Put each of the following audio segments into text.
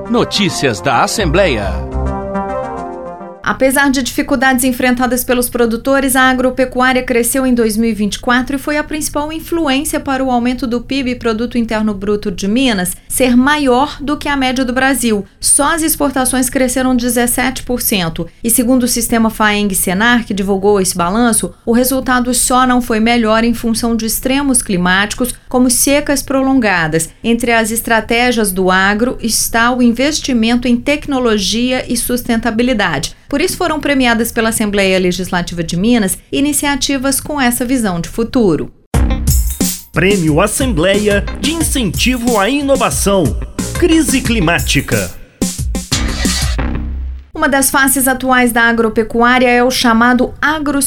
Notícias da Assembleia. Apesar de dificuldades enfrentadas pelos produtores, a agropecuária cresceu em 2024 e foi a principal influência para o aumento do PIB, Produto Interno Bruto de Minas, ser maior do que a média do Brasil. Só as exportações cresceram 17%. E segundo o sistema FAENG-Senar, que divulgou esse balanço, o resultado só não foi melhor em função de extremos climáticos, como secas prolongadas. Entre as estratégias do agro está o investimento em tecnologia e sustentabilidade. Por isso foram premiadas pela Assembleia Legislativa de Minas iniciativas com essa visão de futuro. Prêmio Assembleia de Incentivo à Inovação. Crise climática. Uma das faces atuais da agropecuária é o chamado Agro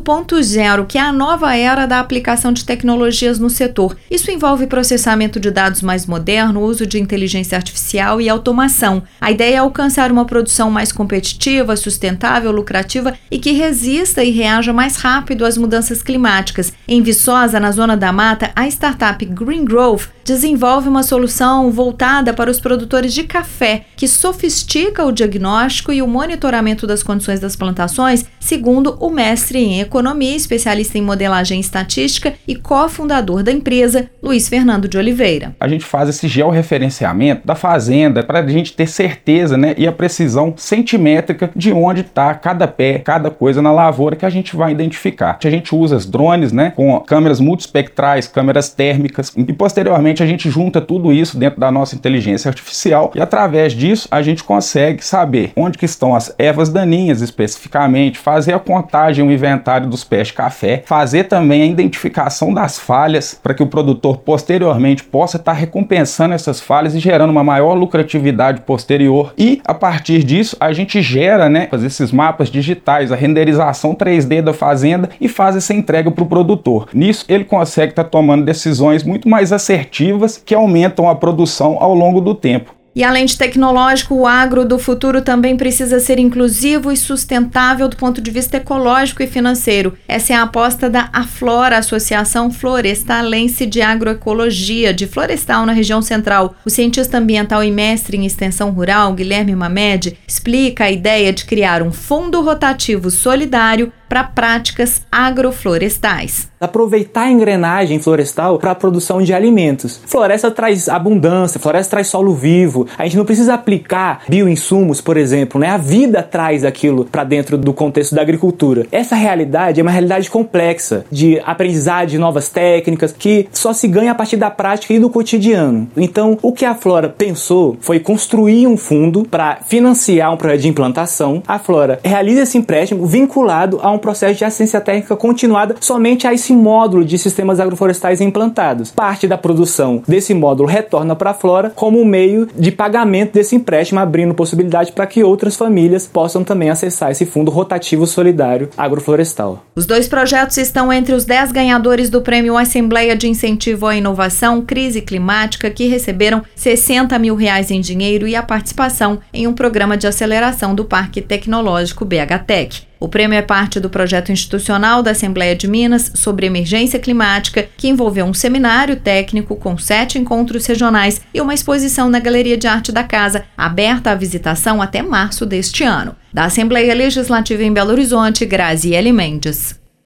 5.0, que é a nova era da aplicação de tecnologias no setor. Isso envolve processamento de dados mais moderno, uso de inteligência artificial e automação. A ideia é alcançar uma produção mais competitiva, sustentável, lucrativa e que resista e reaja mais rápido às mudanças climáticas. Em Viçosa, na Zona da Mata, a startup Green Growth desenvolve uma solução voltada para os produtores de café, que sofistica o diagnóstico e o monitoramento das condições das plantações, segundo o mestre em economia, especialista em modelagem estatística e cofundador da empresa, Luiz Fernando de Oliveira. A gente faz esse georreferenciamento da fazenda para a gente ter certeza, e a precisão centimétrica de onde está cada pé, cada coisa na lavoura que a gente vai identificar. A gente usa os drones, com câmeras multispectrais, câmeras térmicas e posteriormente a gente junta tudo isso dentro da nossa inteligência artificial e através disso a gente consegue saber onde que estão as ervas daninhas especificamente, fazer a contagem, o inventário dos pés de café, fazer também a identificação das falhas para que o produtor posteriormente possa estar recompensando essas falhas e gerando uma maior lucratividade posterior. E a partir disso a gente gera, fazer esses mapas digitais, a renderização 3D da fazenda e faz essa entrega para o produtor. Nisso ele consegue estar tomando decisões muito mais assertivas que aumentam a produção ao longo do tempo. E além de tecnológico, o agro do futuro também precisa ser inclusivo e sustentável do ponto de vista ecológico e financeiro. Essa é a aposta da Aflora, Associação Florestalense de Agroecologia, de Florestal, na região central. O cientista ambiental e mestre em extensão rural, Guilherme Mamed, explica a ideia de criar um fundo rotativo solidário para práticas agroflorestais. Aproveitar a engrenagem florestal para a produção de alimentos. Floresta traz abundância, floresta traz solo vivo. A gente não precisa aplicar bioinsumos, por exemplo, A vida traz aquilo para dentro do contexto da agricultura. Essa realidade é uma realidade complexa, de aprendizagem de novas técnicas, que só se ganha a partir da prática e do cotidiano. Então, o que a Flora pensou foi construir um fundo para financiar um projeto de implantação. A Flora realiza esse empréstimo vinculado a um processo de assistência técnica continuada somente a esse módulo de sistemas agroflorestais implantados. Parte da produção desse módulo retorna para a Flora como um meio de pagamento desse empréstimo, abrindo possibilidade para que outras famílias possam também acessar esse fundo rotativo solidário agroflorestal. Os dois projetos estão entre os 10 ganhadores do Prêmio Assembleia de Incentivo à Inovação Crise Climática, que receberam R$60 mil em dinheiro e a participação em um programa de aceleração do Parque Tecnológico BHTEC. O prêmio é parte do projeto institucional da Assembleia de Minas sobre emergência climática, que envolveu um seminário técnico com 7 encontros regionais e uma exposição na Galeria de Arte da Casa, aberta à visitação até março deste ano. Da Assembleia Legislativa em Belo Horizonte, Graziele Mendes.